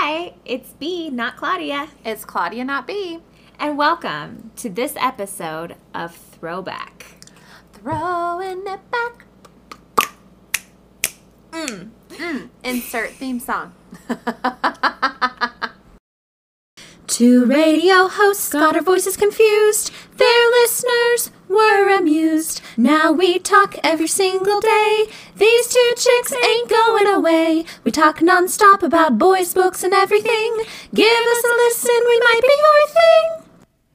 Hi, it's B, not Claudia. It's Claudia, not B. And welcome to this episode of Throwback. Throwing it back. Insert theme song. Two radio hosts got our voices confused. Their listeners were amused. Now we talk every single day. These two chicks ain't going away. We talk nonstop about boys, books, and everything. Give us a listen, we might be your thing.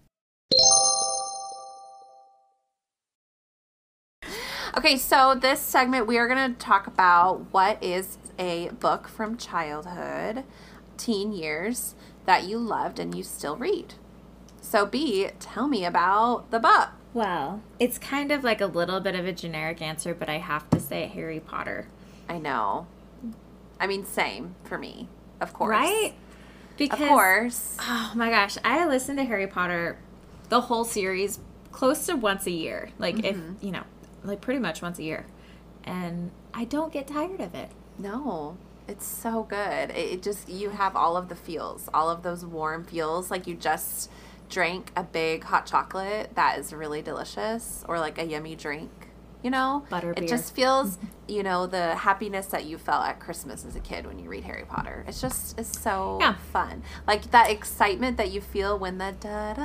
Okay, so this segment we are going to talk about what is a book from childhood, teen years, that you loved and you still read. So B, tell me about the book. Well, it's kind of like a little bit of a generic answer, but I have to say Harry Potter. I know. I mean, same for me, of course. Right? Because, of course. Oh my gosh, I listen to Harry Potter, the whole series, close to once a year. Like, if, you know, like pretty much once a year. And I don't get tired of it. No. It's so good. It just, you have all of the feels, all of those warm feels, like you just drank a big hot chocolate that is really delicious, or like a yummy drink, you know? Butterbeer. It just feels, you know, the happiness that you felt at Christmas as a kid when you read Harry Potter. It's just, it's so fun. Like that excitement that you feel when the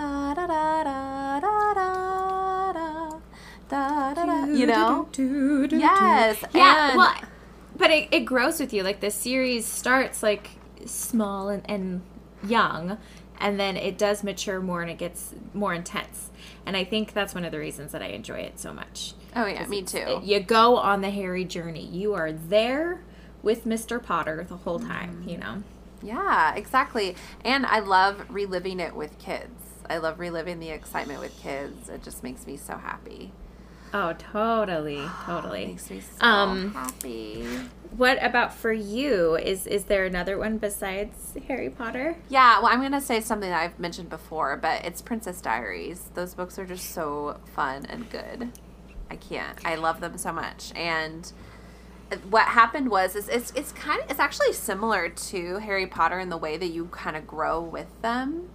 da-da-da-da-da-da-da, da-da-da, you know? Yes. Yeah, well, but it grows with you. Like, the series starts, like, small and young, and then it does mature more and it gets more intense. And I think that's one of the reasons that I enjoy it so much. Oh, yeah, me too. You go on the Harry journey. You are there with Mr. Potter the whole time, you know? Yeah, exactly. And I love reliving it with kids. I love reliving the excitement with kids. It just makes me so happy. Oh, totally. Makes me so happy. What about for you? Is there another one besides Harry Potter? Yeah, well, I'm going to say something that I've mentioned before, but it's Princess Diaries. Those books are just so fun and good. I can't. I love them so much. And what happened was it's actually similar to Harry Potter in the way that you kind of grow with them.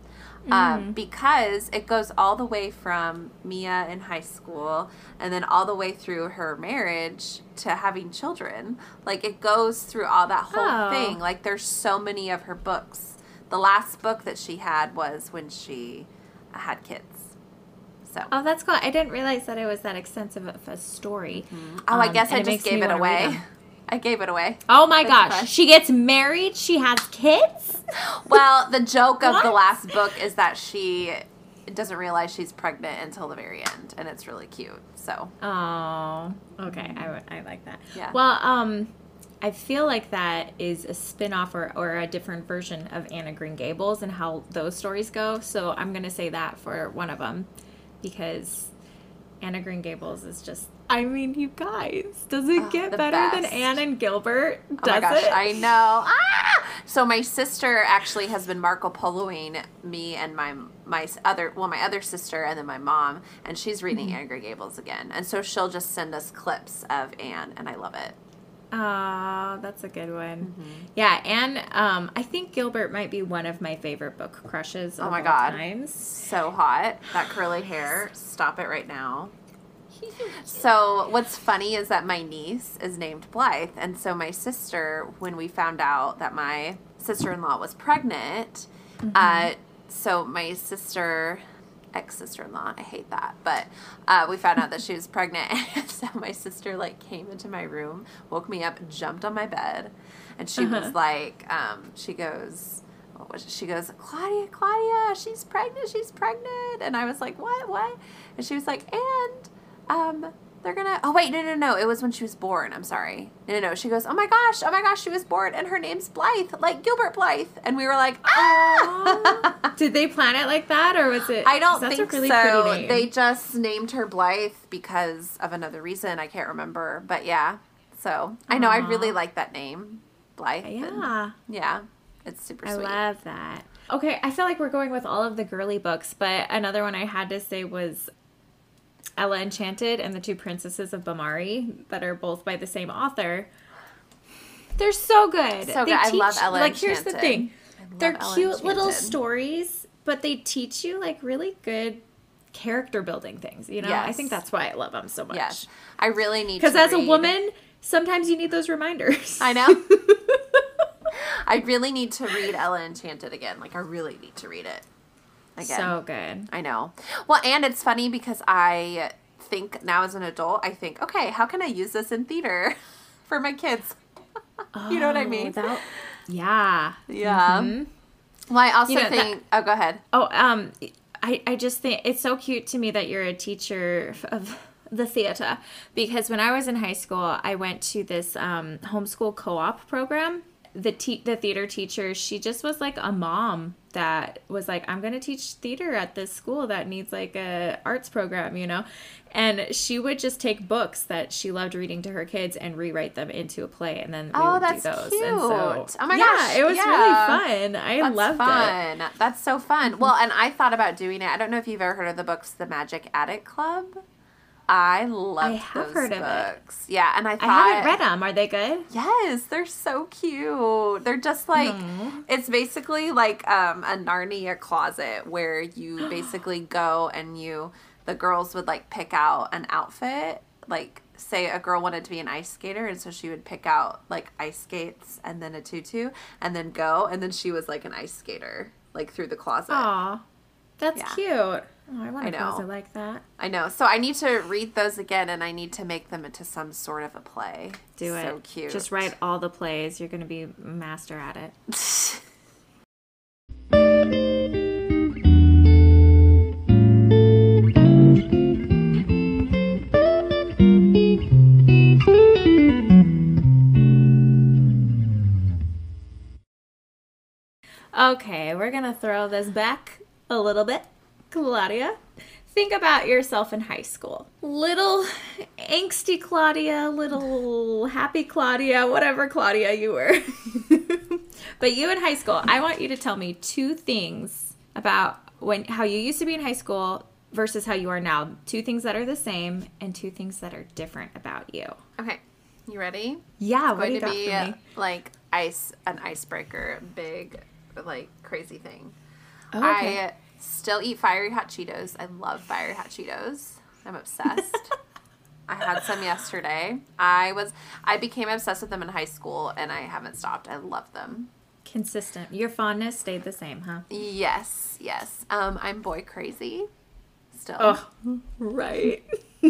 Because it goes all the way from Mia in high school and then all the way through her marriage to having children. Like, it goes through all that whole thing. Like, there's so many of her books. The last book that she had was when she had kids. So. Oh, that's cool. I didn't realize that it was that extensive of a story. Oh, I guess I just gave it away. I gave it away. Oh my gosh. She gets married? She has kids? Well, the joke of the last book is that she doesn't realize she's pregnant until the very end, and it's really cute. So. Oh, okay. I like that. Yeah. Well, I feel like that is a spin-off or a different version of Anne of Green Gables and how those stories go. So I'm going to say that for one of them, because Anne of Green Gables is just, I mean, you guys, does it get better than Anne and Gilbert? Does oh my gosh, it? I know. So my sister actually has been Marco Poloing me and my other sister and then my mom, and she's reading Anne of Green Gables again. And so she'll just send us clips of Anne, and I love it. Oh, that's a good one. Yeah, and I think Gilbert might be one of my favorite book crushes of all times. So hot. That curly hair. Stop it right now. So what's funny is that my niece is named Blythe, and so my sister, when we found out that my sister-in-law was pregnant, so my ex-sister-in-law, I hate that, but we found out that she was pregnant, and so my sister came into my room, woke me up, jumped on my bed, and she was like, she goes, Claudia, she's pregnant, and I was like, what, and she was like, and they're gonna, oh wait, no, it was when she was born, I'm sorry, no, she goes, oh my gosh, she was born, and her name's Blythe, like Gilbert Blythe, and we were like, Did they plan it like that, or was it? I don't think a really so. Pretty name. They just named her Blythe because of another reason, I can't remember, but yeah, so, I know, I really like that name, Blythe. Yeah. Yeah, it's super sweet. I love that. Okay, I feel like we're going with all of the girly books, but another one I had to say was Ella Enchanted and the Two Princesses of Bamari, that are both by the same author. They're so good. So good. I love Ella Enchanted. Here's the thing. They're Ellen cute little Enchanted. stories, but they teach you like really good character building things, you know? I Yes. think that's why I love them so much. Yes. I really need to Because as a read- woman, sometimes you need those reminders. I know. I really need to read Ella Enchanted again. Like, I really need to read it again. So good. I know. Well, and it's funny because I think now as an adult, I think, okay, how can I use this in theater for my kids? You know what I mean? Yeah. Yeah. Mhm. Well, I also You know, think, oh, go ahead. Oh, I just think it's so cute to me that you're a teacher of the theater, because when I was in high school, I went to this homeschool co-op program. The theater teacher, she just was like a mom that was like, I'm going to teach theater at this school that needs like a arts program, you know? And she would just take books that she loved reading to her kids and rewrite them into a play, and then we would that's do those. cute. And so, Oh my yeah, gosh, it was yeah. really fun. I That's loved it. fun. That's so fun. Well, and I thought about doing it. I don't know if you've ever heard of the books The Magic Attic Club. I loved have those heard of it. books. Yeah, and I thought I haven't read them. Are they good? Yes, they're so cute. They're just like, it's basically like a Narnia closet where you basically go and the girls would like pick out an outfit. Like, say a girl wanted to be an ice skater, and so she would pick out like ice skates and then a tutu and then go, and then she was like an ice skater, like through the closet. Aw, that's Yeah. cute. Oh, I want I a know. closet like that. I know. So I need to read those again, and I need to make them into some sort of a play. Do it. So cute. Just write all the plays. You're going to be a master at it. Okay, we're going to throw this back a little bit. Claudia, think about yourself in high school. Little angsty Claudia, little happy Claudia, whatever Claudia you were. But you in high school, I want you to tell me 2 things about how you used to be in high school versus how you are now. 2 things that are the same and 2 things that are different about you. Okay, you ready? Yeah, what do Going you to got be for me? like an icebreaker, big, like crazy thing. Oh, okay. I still eat fiery hot Cheetos. I love fiery hot Cheetos. I'm obsessed. I had some yesterday. I became obsessed with them in high school, and I haven't stopped. I love them. Consistent. Your fondness stayed the same, huh? Yes, yes. I'm boy crazy. Still. Oh, right.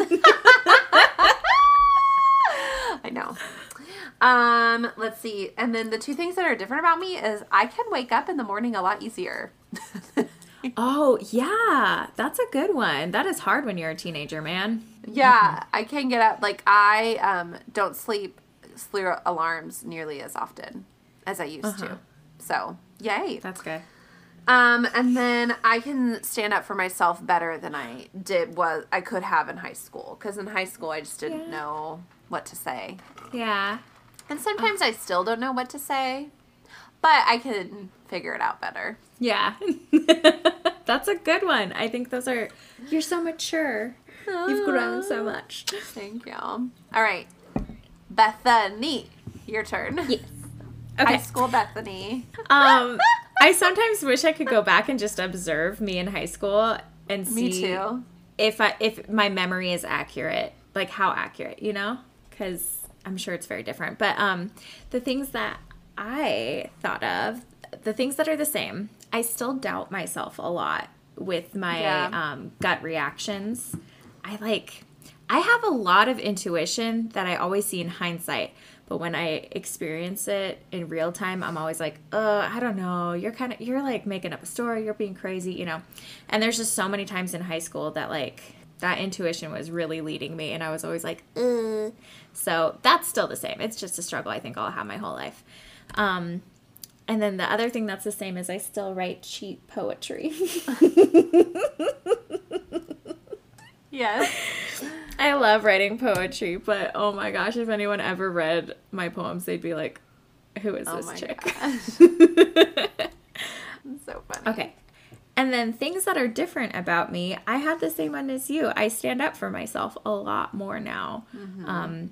I know. Let's see. And then the 2 things that are different about me is I can wake up in the morning a lot easier. Oh, yeah. That's a good one. That is hard when you're a teenager, man. Yeah, I can get up. Like, I don't sleep alarms nearly as often as I used to. So, yay. That's good. And then I can stand up for myself better than I could have in high school. Because in high school, I just didn't know what to say. Yeah. And sometimes I still don't know what to say. But I can figure it out better. Yeah. That's a good one. I think you're so mature. You've grown so much. Thank you. All right. Bethany, your turn. Yes. Okay. High school Bethany. I sometimes wish I could go back and just observe me in high school and see Me too. if my memory is accurate, like how accurate, you know? Because I'm sure it's very different. But the things that I thought of, the things that are the same, I still doubt myself a lot with my gut reactions. I have a lot of intuition that I always see in hindsight, but when I experience it in real time, I'm always like, I don't know. You're like making up a story. You're being crazy, you know? And there's just so many times in high school that like that intuition was really leading me. And I was always like, So that's still the same. It's just a struggle I think I'll have my whole life. And then the other thing that's the same is I still write cheap poetry. Yes. I love writing poetry, but oh my gosh, if anyone ever read my poems, they'd be like, who is this chick? So funny. Okay. And then things that are different about me, I have the same one as you. I stand up for myself a lot more now. Mm-hmm.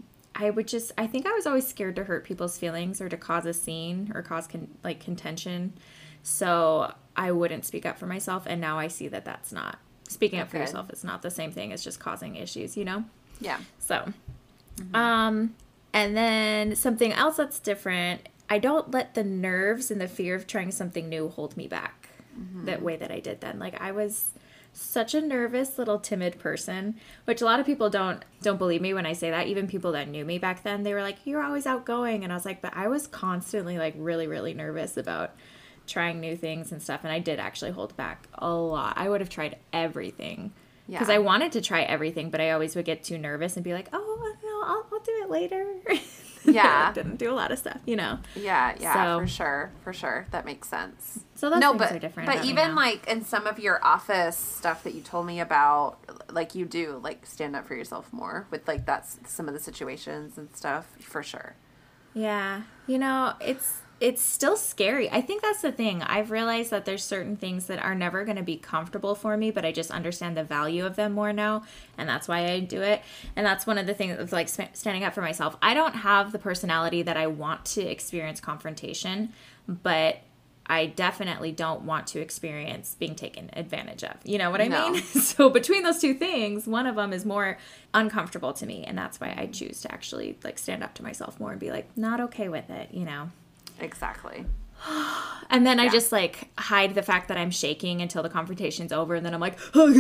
I think I was always scared to hurt people's feelings or to cause a scene or cause contention. So I wouldn't speak up for myself. And now I see that that's not, speaking up for Okay. yourself is not the same thing as just causing issues, you know? Yeah. So, and then something else that's different, I don't let the nerves and the fear of trying something new hold me back that way that I did then. Like, I was such a nervous little timid person, which a lot of people don't believe me when I say that. Even people that knew me back then, they were like, you're always outgoing. And I was like, but I was constantly like really, really nervous about trying new things and stuff. And I did actually hold back a lot. I would have tried everything. Because Yeah. I wanted to try everything, but I always would get too nervous and be like, oh, no, I'll do it later. Yeah. Didn't do a lot of stuff, you know. Yeah, So- for sure. That makes sense. So those No, things but are different. but about me even now. like in some of your office stuff that you told me about, like you do like stand up for yourself more with like that's some of the situations and stuff for sure. Yeah. You know, it's still scary. I think that's the thing. I've realized that there's certain things that are never going to be comfortable for me, but I just understand the value of them more now, and that's why I do it. And that's one of the things of like standing up for myself. I don't have the personality that I want to experience confrontation, but I definitely don't want to experience being taken advantage of. You know what I No. mean? So between those two things, one of them is more uncomfortable to me, and that's why I choose to actually like stand up to myself more and be like, not okay with it, you know? Exactly. And then I Yeah. just like hide the fact that I'm shaking until the confrontation's over, and then I'm like,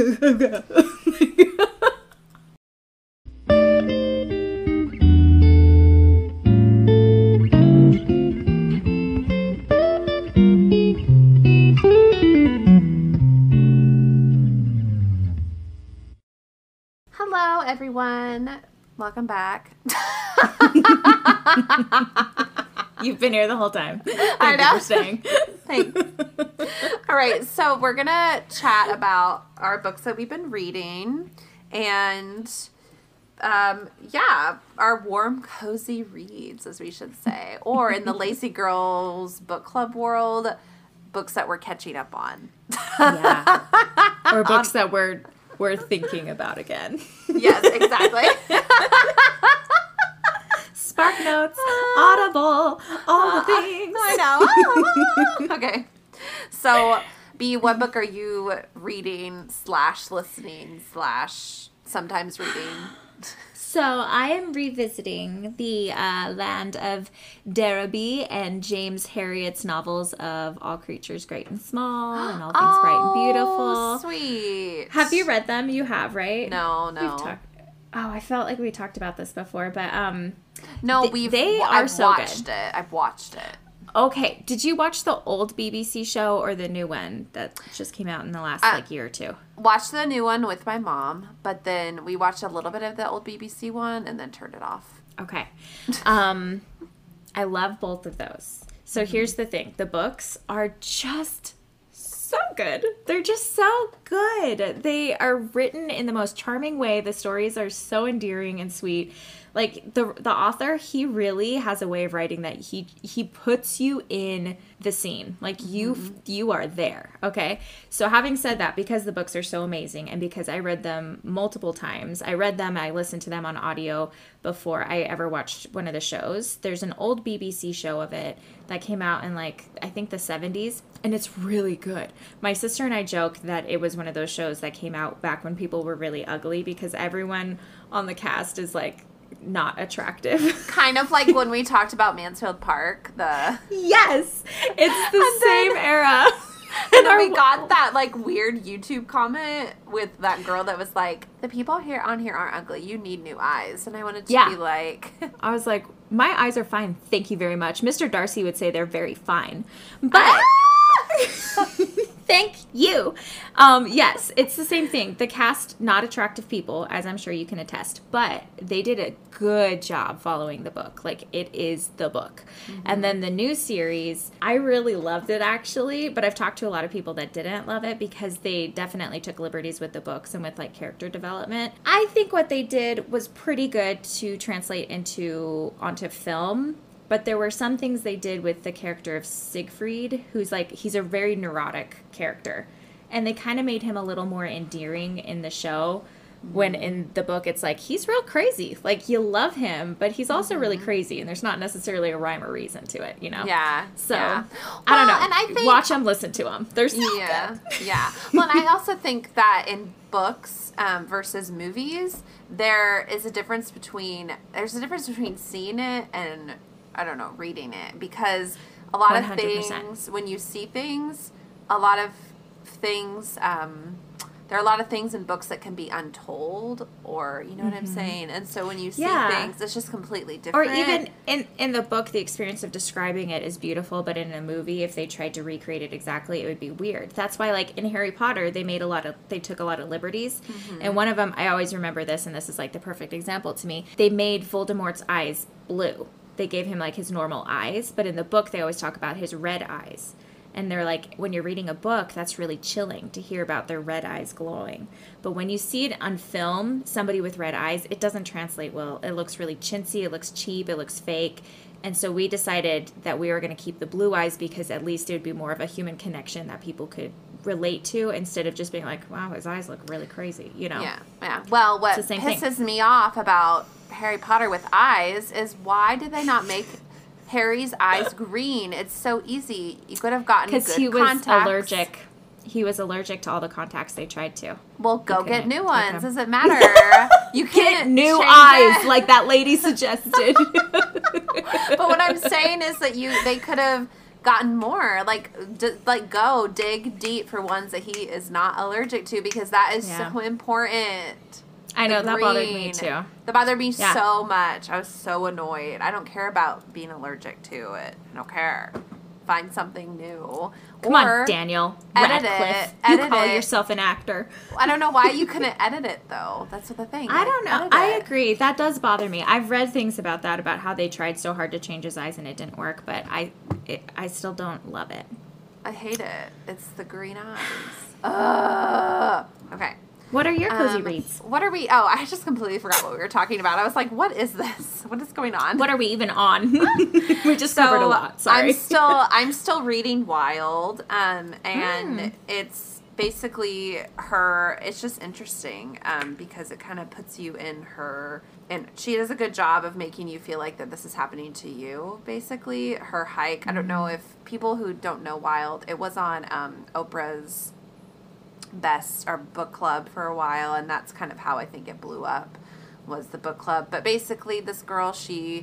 Hello everyone. Welcome back. you've been here the whole time. I Thank you know. for staying. Thanks. All right, so we're gonna chat about our books that we've been reading, and yeah, our warm, cozy reads, as we should say, or in the Lazy Girls book club world, books that we're catching up on. Yeah. Or books that we're thinking about again. Yes, exactly. Spark Notes, Audible, all the things. I know. Okay, so B, what book are you reading / listening / sometimes reading? So I am revisiting the land of Darabee and James Herriot's novels of All Creatures Great and Small and All Things Bright and Beautiful. Sweet. Have you read them? You have, right? No. I felt like we talked about this before, but No, I've so watched it. I've watched it. okay. Did you watch the old BBC show or the new one that just came out in the last year or two? Watched the new one with my mom, but then we watched a little bit of the old BBC one and then turned it off. Okay. I love both of those. So here's the thing. The books are just so good. They're just so good. They are written in the most charming way. The stories are so endearing and sweet. Like the author, he really has a way of writing that he puts you in the scene. Like you are there. Okay. So having said that, because the books are so amazing and because I read them multiple times, I listened to them on audio before I ever watched one of the shows. There's an old BBC show of it that came out in like, I think the 70s, and it's really good. My sister and I joke that it was one of those shows that came out back when people were really ugly because everyone on the cast is like not attractive. Kind of like when we talked about Mansfield Park, Yes, it's the same era. and then we got that like weird YouTube comment with that girl that was like, the people on here aren't ugly. You need new eyes. And I wanted to be like, I was like, my eyes are fine. Thank you very much. Mr. Darcy would say they're very fine. But thank you. Yes, it's the same thing. The cast, not attractive people, as I'm sure you can attest, but they did a good job following the book. Like, it is the book. Mm-hmm. And then the new series, I really loved it actually, but I've talked to a lot of people that didn't love it because they definitely took liberties with the books and with like character development. I think what they did was pretty good to translate onto film. But there were some things they did with the character of Siegfried, who's like, he's a very neurotic character. And they kind of made him a little more endearing in the show. When in the book, it's like, he's real crazy. Like, you love him, but he's also really crazy, and there's not necessarily a rhyme or reason to it, you know? Yeah. So, yeah. I don't know. And I think, watch them, listen to them. They're so yeah, good. yeah. Well, and I also think that in books versus movies, there's a difference between seeing it and, I don't know, reading it. Because a lot 100%. of things, when you see things, a lot of things, there are a lot of things in books that can be untold, or, you know what I'm saying? And so when you see things, it's just completely different. Or even in the book, the experience of describing it is beautiful, but in a movie, if they tried to recreate it exactly, it would be weird. That's why, like, in Harry Potter, they took a lot of liberties. And one of them, I always remember this, and this is, like, the perfect example to me. They made Voldemort's eyes blue. They gave him, like, his normal eyes, but in the book, they always talk about his red eyes. And they're like, when you're reading a book, that's really chilling to hear about their red eyes glowing. But when you see it on film, somebody with red eyes, it doesn't translate well. It looks really chintzy, it looks cheap, it looks fake. And so we decided that we were going to keep the blue eyes because at least it would be more of a human connection that people could relate to, instead of just being like, wow, his eyes look really crazy, you know? Yeah. Well, what pisses me off about Harry Potter with eyes is, why did they not make Harry's eyes green? It's so easy. You could have gotten good contacts. Because he was allergic. He was allergic to all the contacts they tried to. Well, go get new ones. Does it matter? You can't get new eyes, like that lady suggested. But what I'm saying is that they could have gotten more. Like go dig deep for ones that he is not allergic to, because that is so important. I know, that bothered me too. That bothered me so much. I was so annoyed. I don't care about being allergic to it. I don't care. Find something new. Come on, Daniel Radcliffe. You call yourself an actor. I don't know why you couldn't edit it, though. That's the thing. I don't know. I agree. That does bother me. I've read things about that, about how they tried so hard to change his eyes and it didn't work, but I still don't love it. I hate it. It's the green eyes. Okay. What are your cozy reads? What are we? Oh, I just completely forgot what we were talking about. I was like, what is this? What is going on? What are we even on? We just covered a lot. Sorry. I'm still reading Wild, and it's basically her. It's just interesting because it kind of puts you in her, and she does a good job of making you feel like that this is happening to you. Basically, her hike. I don't know if people who don't know Wild. It was on Oprah's best or book club for a while, and that's kind of how I think it blew up, was the book club. But basically this girl, she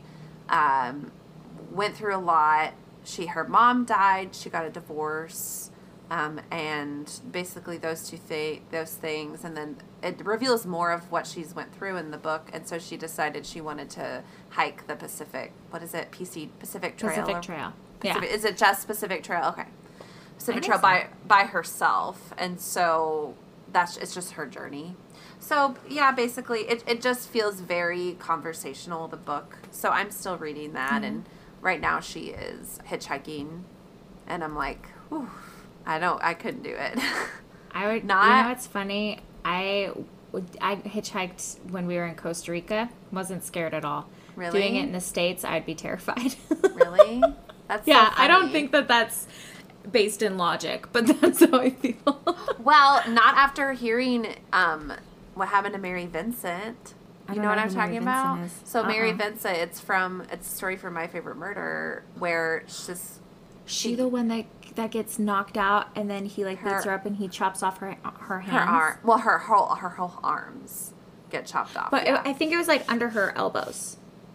went through a lot. Her mom died, she got a divorce, and basically those things, and then it reveals more of what she's went through in the book. And so she decided she wanted to hike the Pacific Trail. Pacific Trail. Is it just Pacific Trail? Okay. Pacific Trail by herself, and so it's just her journey. So yeah, basically it just feels very conversational, the book. So I'm still reading that, and right now she is hitchhiking, and I'm like, whew, I couldn't do it. I would not. You know what's funny? I hitchhiked when we were in Costa Rica. Wasn't scared at all. Really? Doing it in the States, I'd be terrified. Really? That's so funny. I don't think that's based in logic, but that's how I feel. Well, not after hearing what happened to Mary Vincent. You know what I'm talking about? So Mary Vincent, it's a story from My Favorite Murder, where she the one that gets knocked out, and then he beats her up and he chops off her hands. Her arm. Well, her whole arms get chopped off. But I think it was like under her elbows.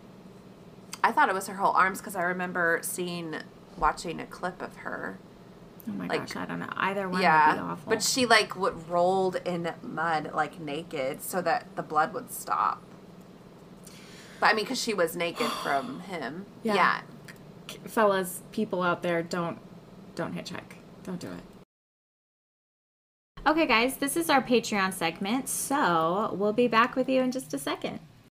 I thought it was her whole arms because I remember watching a clip of her. Oh my gosh, I don't know. Either one would be awful. But she rolled in mud naked so that the blood would stop. But I mean, because she was naked from him. Yeah. Fellas, people out there, don't hitchhike. Don't do it. Okay, guys, this is our Patreon segment, so we'll be back with you in just a second.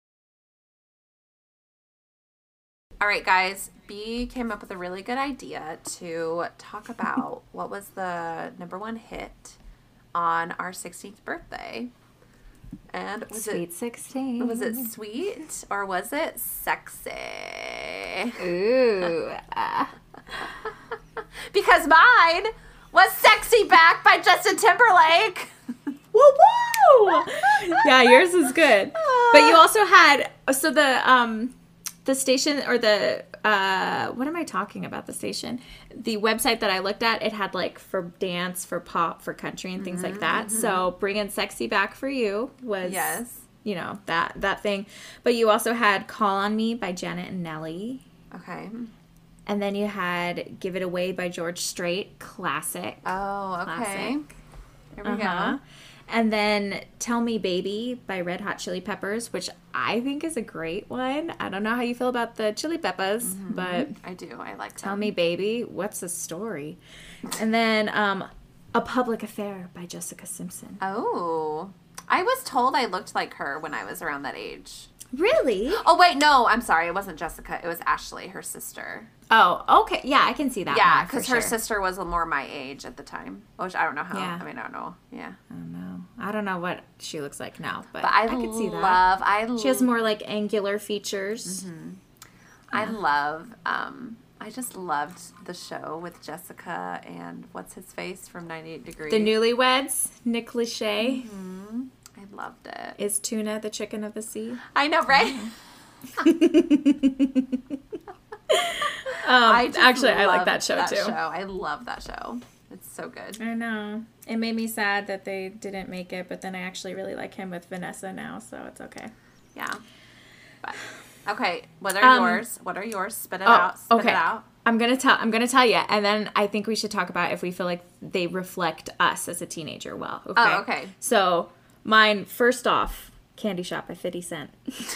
All right, guys, B came up with a really good idea to talk about what was the #1 hit on our 16th birthday. And was Sweet 16. Was it sweet or was it sexy? Ooh. Because mine was Sexy Back by Justin Timberlake. Woo woo! Yeah, Yeah, yours is good. But you also had, so the station, or the, what am I talking about, the station? The website that I looked at, it had like for dance, for pop, for country, and things like that. So Bringing Sexy Back for You was, you know, that thing. But you also had Call on Me by Janet and Nelly. Okay. And then you had Give It Away by George Strait, classic. Oh, okay. Classic. Here we go. And then Tell Me Baby by Red Hot Chili Peppers, which I think is a great one. I don't know how you feel about the Chili Peppers, but I do. I like Tell them. Me Baby, what's the story? And then A Public Affair by Jessica Simpson. Oh. I was told I looked like her when I was around that age. Really? Oh, wait, no, I'm sorry. It wasn't Jessica. It was Ashley, her sister. Oh, okay. Yeah, I can see that. Yeah, because her sister was more my age at the time. Which I don't know how. Yeah. I mean, I don't know. Yeah. I don't know what she looks like now, but I could see that. She has love, more like angular features. I love, I just loved the show with Jessica and what's his face from 98 Degrees. The Newlyweds, Nick Lachey. I loved it. Is Tuna the chicken of the sea? I know, right? I like that show too. I love that show. It's so good. I know. It made me sad that they didn't make it, but then I actually really like him with Vanessa now, so it's okay. Yeah. But, okay, what are yours? What are yours? Spit it out. Spit it out. I'm gonna tell you, and then I think we should talk about if we feel like they reflect us as a teenager well. Okay. Oh, okay. So mine, first off, Candy Shop by 50 Cent.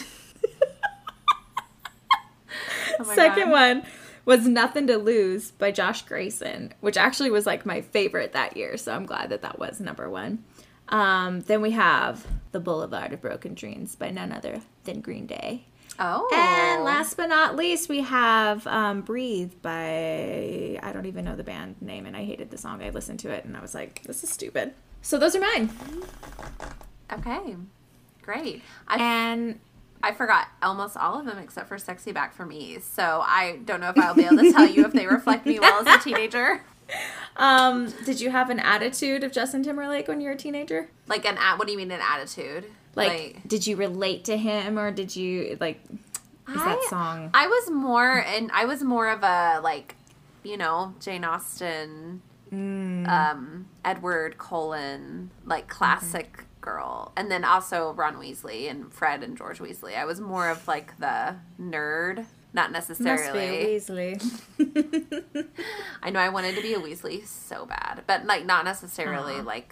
Second one was Nothing to Lose by Josh Grayson, which actually was like my favorite that year, so I'm glad that was number one. Then we have The Boulevard of Broken Dreams by none other than Green Day. Oh. And last but not least, we have Breathe by, I don't even know the band name, and I hated the song. I listened to it, and I was like, this is stupid. So those are mine. Okay. Great. I forgot almost all of them except for Sexy Back for Me. So I don't know if I'll be able to tell you if they reflect me well as a teenager. Did you have an attitude of Justin Timberlake when you were a teenager? Like what do you mean an attitude? Like did you relate to him, or did you that song? I was more of a Jane Austen, Edward Cullen, classic girl, and then also Ron Weasley and Fred and George Weasley. I was more of the nerd, not necessarily. Must be a Weasley. I know I wanted to be a Weasley so bad, but not necessarily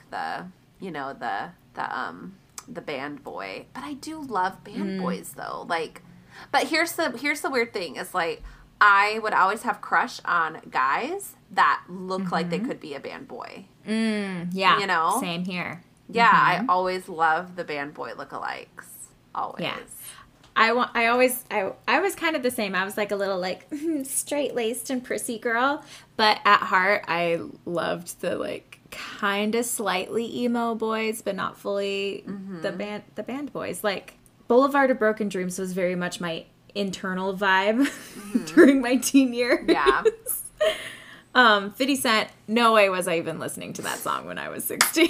the band boy. But I do love band boys though. But here's the weird thing is I would always have crush on guys that look like they could be a band boy. Yeah. You know? Same here. Yeah, I always love the band boy lookalikes. Always. Yeah. I was kind of the same. I was a little straight-laced and prissy girl, but at heart I loved the kind of slightly emo boys, but not fully the band boys. Boulevard of Broken Dreams was very much my internal vibe during my teen years. Yeah. 50 Cent, no way was I even listening to that song when I was 16.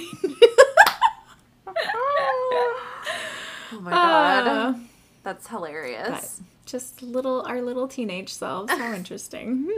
Oh my god. That's hilarious. Just our little teenage selves. How interesting.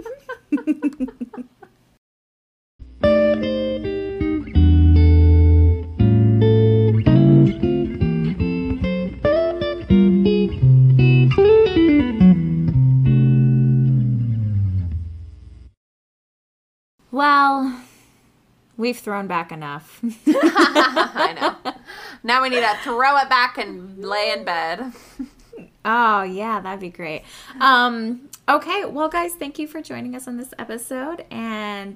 Well, we've thrown back enough. I know. Now we need to throw it back and lay in bed. Oh, yeah, that'd be great. Okay, well, guys, thank you for joining us on this episode. And,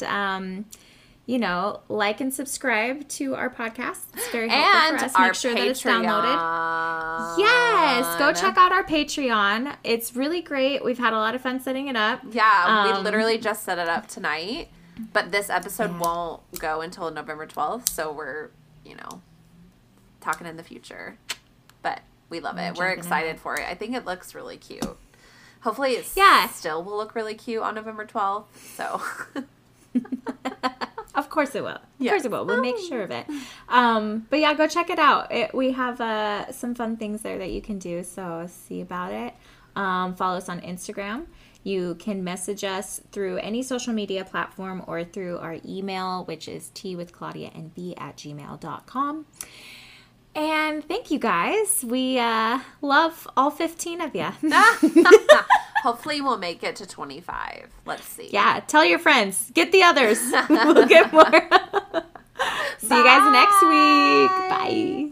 like and subscribe to our podcast. It's very helpful for us. Make sure that it's downloaded. Yes, go check out our Patreon. It's really great. We've had a lot of fun setting it up. Yeah, we literally just set it up tonight. But this episode won't go until November 12th, so we're, talking in the future. But we love it. We're excited for it. I think it looks really cute. Hopefully it still will look really cute on November 12th. So, of course it will. Of Yes. course it will. We'll make sure of it. But yeah, go check it out. We have some fun things there that you can do. So see about it. Follow us on Instagram. You can message us through any social media platform or through our email, which is teawithclaudianb@gmail.com. And thank you guys. We love all 15 of you. Hopefully we'll make it to 25. Let's see. Yeah, tell your friends. Get the others. We'll get more. See you guys next week. Bye.